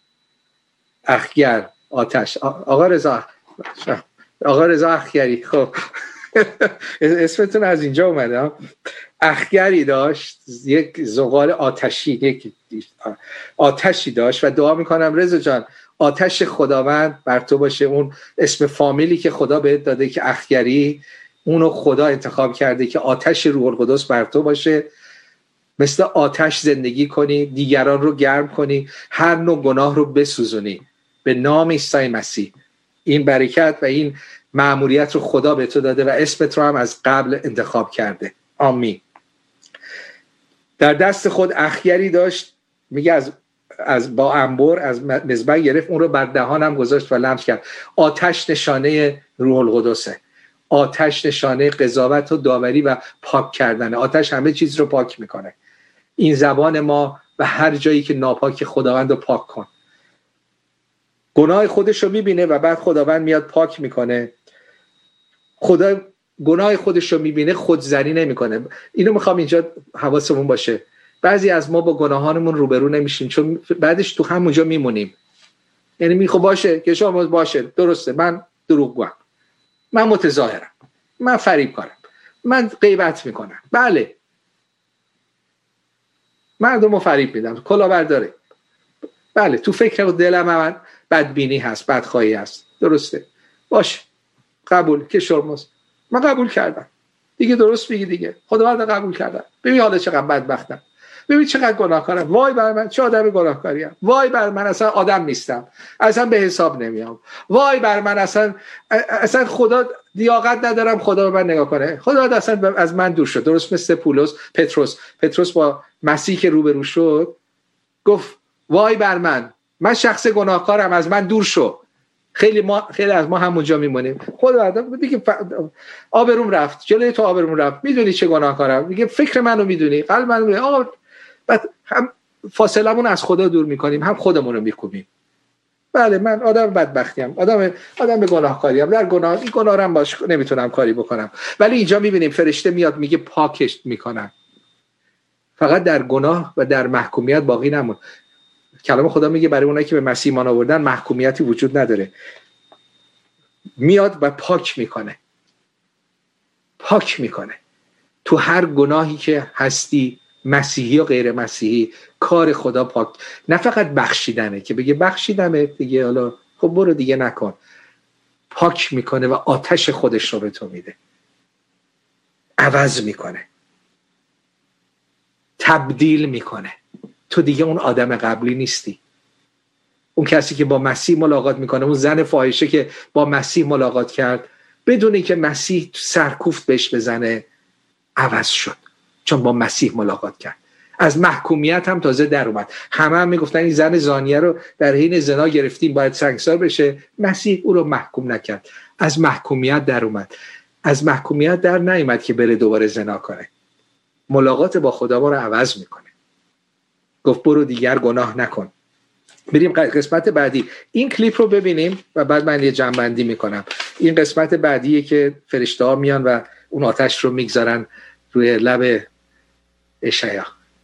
S1: اخگر آتش. آقا رضا آقا رضا اخگری، خب اسمتون از اینجا اومده. اخگری داشت، یک زغال آتشی، یک آتشی داشت و دعا میکنم رضا جان آتش خداوند بر تو باشه. اون اسم فامیلی که خدا بهت داده که اخگری، اونو خدا انتخاب کرده که آتش روح القدس بر تو باشه. مثل آتش زندگی کنی، دیگران رو گرم کنی، هر نوع گناه رو بسوزونی به نام عیسی مسیح. این برکت و این مأموریت رو خدا به تو داده و اسمت رو هم از قبل انتخاب کرده. آمین. در دست خود اخگری داشت، میگه از از با انبر از مذبح گرفت، اون رو بر دهانم گذاشت و لمس کرد. آتش نشانه روح القدسه. آتش نشانه قضاوت و داوری و پاک کردن. آتش همه چیز رو پاک میکنه. این زبان ما و هر جایی که ناپاک خداوند رو پاک کن. گناه خودش رو میبینه و بعد خداوند میاد پاک میکنه. خدا گناه خودش رو میبینه، خودزنی نمیکنه. اینو میخوام اینجا حواسمون باشه. بعضی از ما با گناهانمون روبرو نمیشیم چون بعدش تو همونجا میمونیم. یعنی میخوام باشه که شما باشه، درسته، من دروغگوام، من متظاهرم، من فریب کارم، من غیبت میکنم، بله مردم رو فریب میدم، کلاهبرداره، بله تو فکر و دلم من بدبینی هست، بدخواهی هست، درسته، باشه، قبول که شرمز، من قبول کردم دیگه، درست میگی دیگه، خداوند قبول کردم. ببین حالا چقدر بدبختم، ببین چقدر گناهکارم، وای بر من چه آدم گناهکاریم، وای بر من اصلا آدم نیستم، اصلا به حساب نمیام، وای بر من اصلا اصلا خدا لیاقت ندارم خدا به من نگاه کنه، خدا اصلا از من دور شد. درست مثل پولس پتروس پتروس با مسیح که روبرو شد گفت وای بر من، من شخص گناهکارم، از من دور شو. خیلی ما خیلی از ما همونجا میمونیم. خدا دیگه آبروم رفت، جلوی تو آبروم رفت، میدونی چه گناهکارم، دیگه فکر منو میدونی، قلب منو میدونی. آقا بعد هم فاصلمون از خدا دور میکنیم، هم خودمون رو میکوبیم. بله من آدم بدبختیم، آدم آدم به گناهکاریم، در گناه این گناه رو باش نمیتونم کاری بکنم. ولی اینجا میبینیم فرشته میاد میگه پاکش میکنم. فقط در گناه و در محکومیت باقی نمون. کلام خدا میگه برای اونایی که به مسیح ایمان آوردن محکومیتی وجود نداره. میاد و پاک میکنه، پاک میکنه. تو هر گناهی که هستی، مسیحی و غیر مسیحی، کار خدا پاک، نه فقط بخشیدنه که بگه بخشیدمه دیگه حالا خب برو دیگه نکن. پاک میکنه و آتش خودش رو به تو میده، عوض میکنه، تبدیل میکنه. تو دیگه اون آدم قبلی نیستی. اون کسی که با مسیح ملاقات میکنه، اون زن فاحشه که با مسیح ملاقات کرد بدون اینکه مسیح سرکوفت بهش بزنه عوض شد، چون با مسیح ملاقات کرد. از محکومیت هم تازه در اومد. همه هم میگفتن این زن زانیه رو در حین زنا گرفتیم باید سنگسار بشه، مسیح او رو محکوم نکرد، از محکومیت در اومد. از محکومیت در نیامد که بره دوباره زنا کنه. ملاقات با خدا ما رو عوض میکنه. گفت برو دیگر گناه نکن. بریم قسمت بعدی. این کلیپ رو ببینیم و بعد من یه جنبندی میکنم. این قسمت بعدیه که فرشته ها میان و اون آتش رو میگذارن روی لب اشعیا.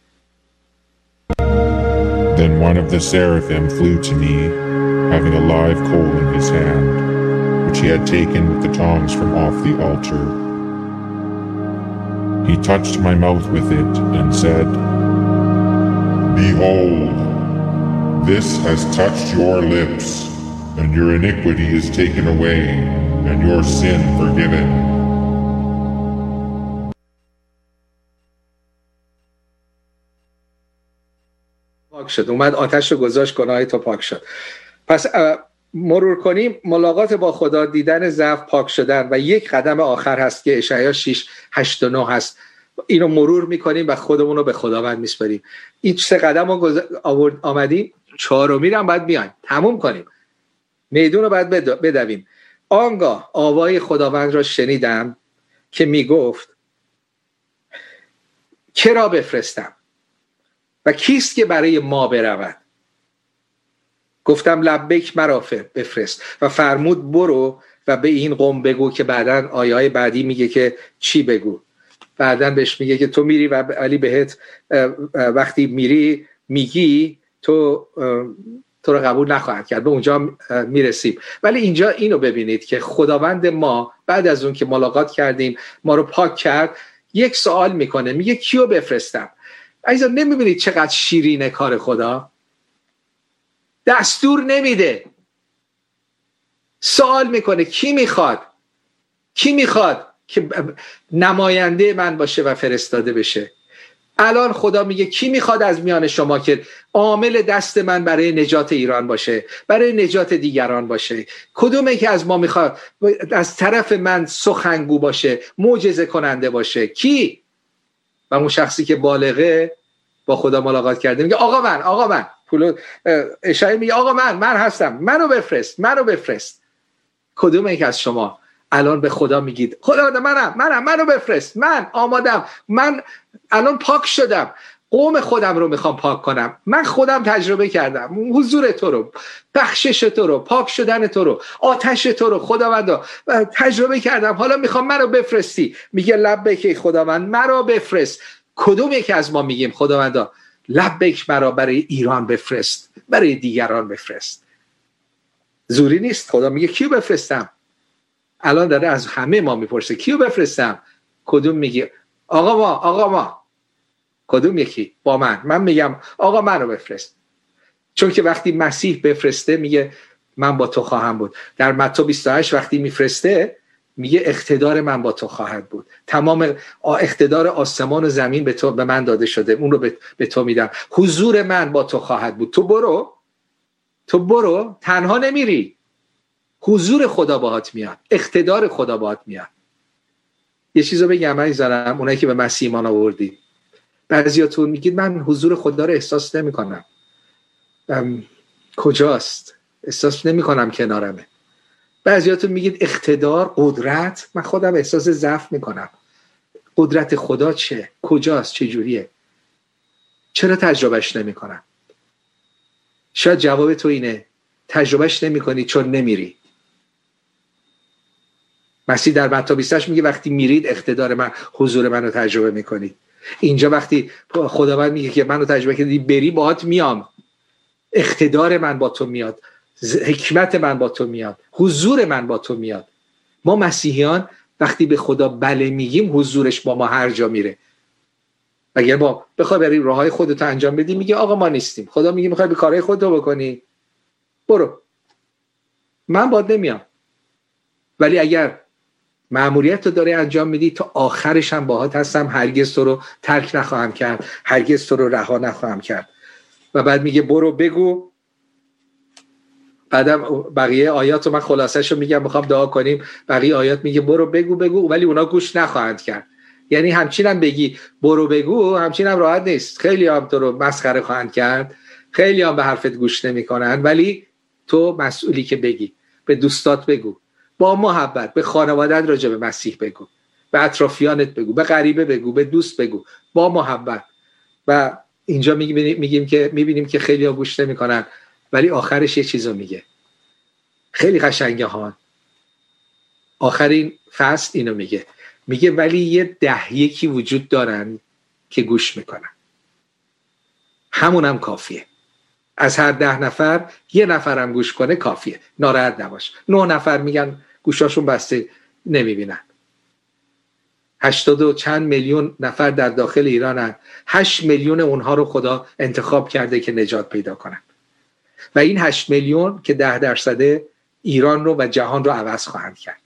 S3: Then one of the seraphim flew to me, having a live coal in his hand, which he had taken with the tongs from off the altar. He touched my mouth with it and said, Behold, this has touched your lips, and your iniquity is taken away, and your sin forgiven.
S1: پاک شد، اومد آتش رو گذاشت، گناه تو پاک شد. پس مرور کنیم. ملاقات با خدا، دیدن ضعف، پاک شدن و یک قدم آخر هست که اشعیا شش هشت و نه هست. اینو مرور میکنیم و خودمون رو به خداوند میسپاریم. این سه قدم رو گز... آورد آمدیم، چهارمی رو هم باید بیایم تموم کنیم. میدون رو باید بد... بدویم. آنگاه آوای خداوند را شنیدم که میگفت که را بفرستم و کیست که برای ما برود؟ گفتم لبیک مرا بفرست. و فرمود برو و به این قوم بگو که بعداً آیه بعدی میگه که چی بگو. بعداً بهش میگه که تو میری و علی بهت وقتی میری میگی تو تو رو قبول نخواهد کرد. به اونجا میرسیم. ولی اینجا اینو ببینید که خداوند ما بعد از اون که ملاقات کردیم، ما رو پاک کرد، یک سوال میکنه، میگه کیو بفرستم؟ عزیزان نمیبینید چقدر شیرینه کار خدا؟ دستور نمیده، سوال میکنه کی میخواد؟ کی میخواد که نماینده من باشه و فرستاده بشه؟ الان خدا میگه کی میخواد از میان شما که عامل دست من برای نجات ایران باشه، برای نجات دیگران باشه؟ کدومه که از ما میخواد از طرف من سخنگو باشه، معجزه کننده باشه؟ کی؟ و اون شخصی که بالغه با خدا ملاقات کرده میگه آقا من آقا من پولو اشعیا میگه آقا من من هستم، منو بفرست منو بفرست. کدوم یک از شما الان به خدا میگید خدا منم منم منو بفرست، من آمادم، من الان پاک شدم، قوم خودم رو میخوام پاک کنم، من خودم تجربه کردم حضور تو رو، بخشش تو رو، پاک شدن تو رو، آتش تو رو خداوندا تجربه کردم، حالا میخوام منو بفرستی. میگه لبیک خداوند مرا بفرست. کدوم یکی از ما میگیم خداوندا لبیک مرا برای ایران بفرست، برای دیگران بفرست؟ زوری نیست. خدا میگه کیو بفرستم؟ الان داره از همه ما میپرسه کیو بفرستم؟ کدوم میگه آقا ما آقا ما کدوم یکی؟ با من من میگم آقا منو بفرست. چون که وقتی مسیح بفرسته میگه من با تو خواهم بود. در متی بیست و هشت وقتی میفرسته میگه اقتدار من با تو خواهد بود، تمام اقتدار آسمان و زمین به تو به من داده شده، اون رو به, به تو میدم، حضور من با تو خواهد بود. تو برو تو برو تنها نمیری، حضور خدا باهات میاد، اقتدار خدا باهات میاد. یه چیزو بگم عزیزانم، اونایی که به مسیح ایمان آوردید، بعضیاتون میگید من حضور خدا رو احساس نمی کنم. کجاست؟ احساس نمی کنم کنارمه. بعضیاتون میگید اقتدار، قدرت، من خودم احساس ضعف میکنم. قدرت خدا چه؟ کجاست؟ چه جوریه؟ چرا تجربهش نمی کنم؟ شاید جواب تو اینه تجربهش نمی کنی چون نمیری. مسیح در متی بیست و هشت میگه وقتی میرید اقتدار من، حضور من رو تجربه میکنید. اینجا وقتی خداوند میگه که منو تجربه کردی بری باهات میام، اقتدار من با تو میاد، حکمت من با تو میاد، حضور من با تو میاد. ما مسیحیان وقتی به خدا بله میگیم حضورش با ما هر جا میره. اگر ما بخوای بری راههای خودت انجام بدی میگه آقا ما نیستیم. خدا میگه میخوای به کارهای خودت بکنی برو، من باهات نمیام. ولی اگر مأموریت رو داری انجام میدی تا آخرش هم باهات هستم، هرگز تو رو ترک نخواهم کرد، هرگز تو رو رها نخواهم کرد. و بعد میگه برو بگو. بعدم بقیه آیات رو من خلاصش رو میگم، میخوام دعا کنیم. بقیه آیات میگه برو بگو بگو ولی اونا گوش نخواهند کرد. یعنی همچین هم بگی برو بگو همچین هم راحت نیست. خیلی هم تو رو مسخره خواهند کرد، خیلی هم به حرفت گوش نمیکنن، ولی تو مسئولی که بگی. به دوستات بگو، با محبت به خانوادت راجع به مسیح بگو، به اطرافیانت بگو، به غریبه بگو، به دوست بگو، با محبت. و اینجا میگیم میگیم که میبینیم که خیلی ها گوش نمیکنن، ولی آخرش یه چیزو میگه خیلی قشنگه ها. آخرین فصل اینو میگه میگه ولی یه ده یکی وجود دارن که گوش میکنن، همونم کافیه. از هر ده نفر یه نفرم گوش کنه کافیه، ناراحت نباش. نه نفر میگن گوشاشون بسته نمیبینن. هشتاد و چند میلیون نفر در داخل ایرانن، هشت میلیون اونها رو خدا انتخاب کرده که نجات پیدا کنن و این هشت میلیون که ده درصده ایران رو و جهان رو عوض خواهند کرد.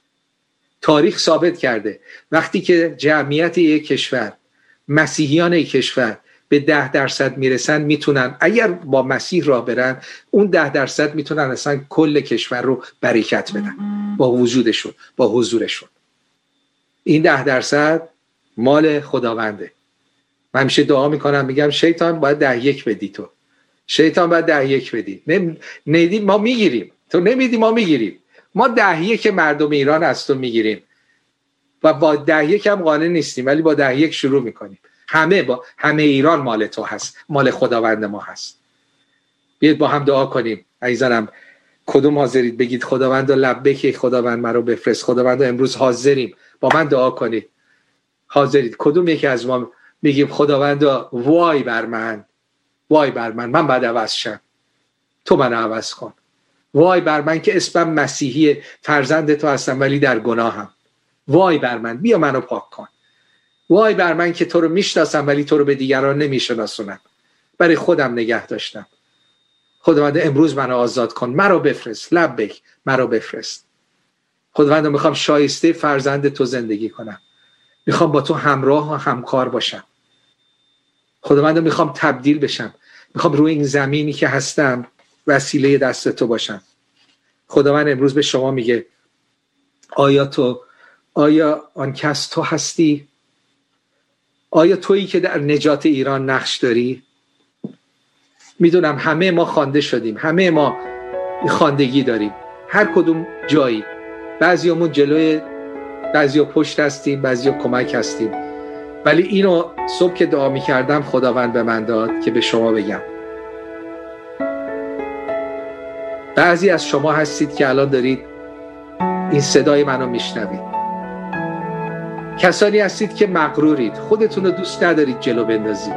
S1: تاریخ ثابت کرده وقتی که جمعیت یک کشور، مسیحیان یک کشور به ده درصد میرسن، میتونن اگر با مسیح راه برن اون ده درصد میتونن اصلا کل کشور رو برکت بدن با وجودشون، با حضورشون. این ده درصد مال خداونده. من همیشه دعا میکنم میگم شیطان باید ده یک بدی، تو شیطان باید ده یک بدی. ندی ما میگیریم، تو نمیدی ما میگیریم. ما ده یک مردم ایران از تو میگیریم و با ده یک هم قانع نیستیم، ولی با ده یک شروع میکنیم. همه با همه ایران مال تو هست، مال خداوند ما هست. بیاید با هم دعا کنیم. عزیزانم کدوم حاضرید بگید خداوند لبیک خداوند مرا بفرست؟ خداوند امروز حاضریم، با من دعا کنید. حاضرید کدوم یکی از ما میگیم خداوند وای بر من، وای بر من، من بعد عوض شم، تو من عوض کن. وای بر من که اسمم مسیحی، فرزند تو هستم ولی در گناهم. وای بر من، بیا منو پاک کن. وای بر من که تو رو میشناسم ولی تو رو به دیگران نمیشناسونم، برای خودم نگه داشتم. خداوند امروز منو آزاد کن، مرا بفرست، لبیک مرا بفرست. خداوند میخوام شایسته فرزند تو زندگی کنم، میخوام با تو همراه و همکار باشم. خداوند میخوام تبدیل بشم، میخوام روی این زمینی که هستم وسیله دست تو باشم. خداوند امروز به شما میگه آیا تو آیا آن کس تو هستی؟ آیا تویی که در نجات ایران نقش داری؟ میدونم همه ما خوانده شدیم، همه ما خواندگی داریم، هر کدوم جایی، بعضیامون جلوی، بعضیا پشت هستیم، بعضیا کمک هستیم، ولی اینو صبح که دعا می‌کردم خداوند به من داد که به شما بگم. بعضی از شما هستید که الان دارید این صدای منو میشنوید، کسانی هستید که مغرورید، خودتون رو دوست ندارید جلو بندازید،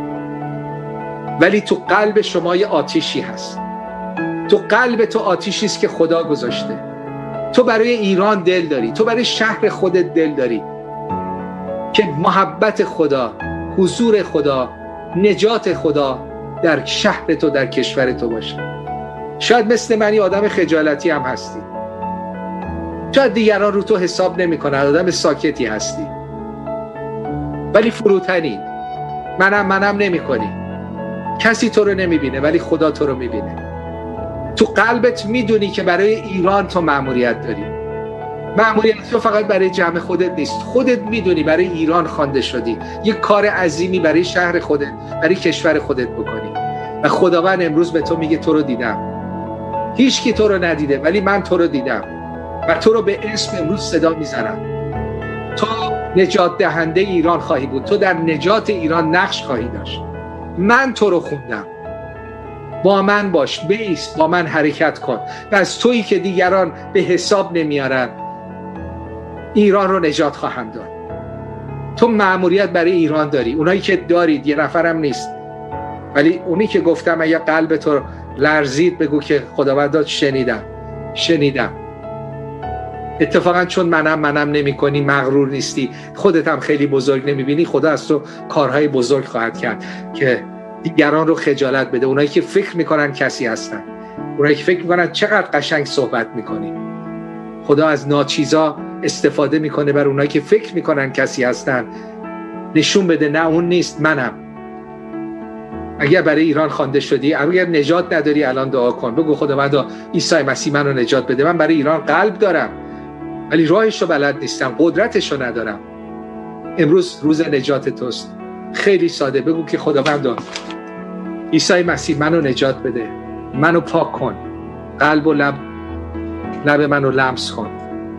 S1: ولی تو قلب شما یه آتیشی هست، تو قلب تو آتیشی است که خدا گذاشته. تو برای ایران دل داری، تو برای شهر خودت دل داری که محبت خدا، حضور خدا، نجات خدا در شهر تو، در کشور تو باشه. شاید مثل من یه آدم خجالتی هم هستی، شاید دیگران رو تو حساب نمی کنن، آدم ساکتی هستی، ولی فروتنی، منم منم نمی کنی، کسی تو رو نمی بینه ولی خدا تو رو می بینه. تو قلبت میدونی که برای ایران تو مأموریت داری، مأموریت تو فقط برای جمع خودت نیست، خودت میدونی برای ایران خوانده شدی، یک کار عظیمی برای شهر خودت، برای کشور خودت بکنی. و خداوند امروز به تو میگه تو رو دیدم، هیچ کی تو رو ندیده ولی من تو رو دیدم و تو رو به اسم امروز صدا میزنم. تو نجات دهنده ایران خواهی بود، تو در نجات ایران نقش خواهی داشت. من تو رو خوندم، با من باش، بیست با من حرکت کن و از تویی که دیگران به حساب نمیارن ایران رو نجات خواهم داد. تو مأموریت برای ایران داری، اونایی که دارید یه نفرم نیست، ولی اونی که گفتم اگه قلب تو لرزید بگو که خداوند شنیدم شنیدم. اتفاقا چون منم منم نمی کنی، مغرور نیستی، خودت هم خیلی بزرگ نمی بینی، خدا از تو کارهای بزرگ خواهد کرد که دیگران رو خجالت بده. اونایی که فکر میکنن کسی هستن، اونایی که فکر میکنن چقدر قشنگ صحبت میکنی، خدا از ناچیزا استفاده میکنه بر اونایی که فکر میکنن کسی هستن، نشون بده نه اون نیست، منم. اگر برای ایران خوانده شدی، اگر نجات نداری الان دعا کن، بگو خداوندا عیسی مسیح منو نجات بده، من برای ایران قلب دارم ولی راهشو بلد نیستم، قدرتشو ندارم. امروز روز نجات توست. خیلی ساده بگو که خداوندا عیسی مسیح منو نجات بده، منو پاک کن، قلب و لب لب منو لمس کن.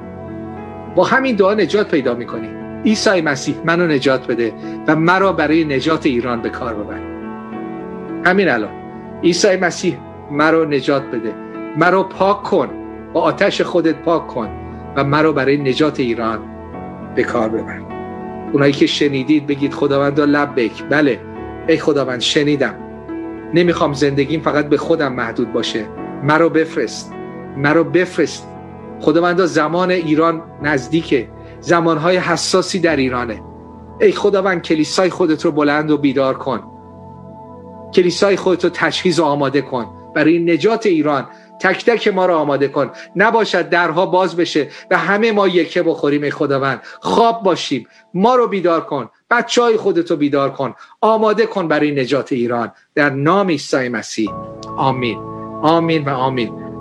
S1: با همین دعا نجات پیدا میکنی. عیسی مسیح منو نجات بده و مرا برای نجات ایران به کار ببر. همین الان عیسی مسیح مرا نجات بده، مرا پاک کن، با آتش خودت پاک کن و مرا برای نجات ایران به کار ببر. اونایی که شنیدید بگید خداوندا لبیک، بله ای خداوند شنیدم، نمیخوام زندگیم فقط به خودم محدود باشه، مرا بفرست، مرا بفرست. خداوندا زمان ایران نزدیکه، زمانهای حساسی در ایرانه. ای خداوند کلیسای خودت رو بلند و بیدار کن، کلیسای خودت رو تجهیز و آماده کن برای نجات ایران. تک تک ما رو آماده کن، نباشد درها باز بشه و همه ما یکه بخوریم. ای خداوند خواب باشیم، ما رو بیدار کن، بچهای خودت رو بیدار کن، آماده کن برای نجات ایران، در نام عیسی مسیح. آمین آمین و آمین.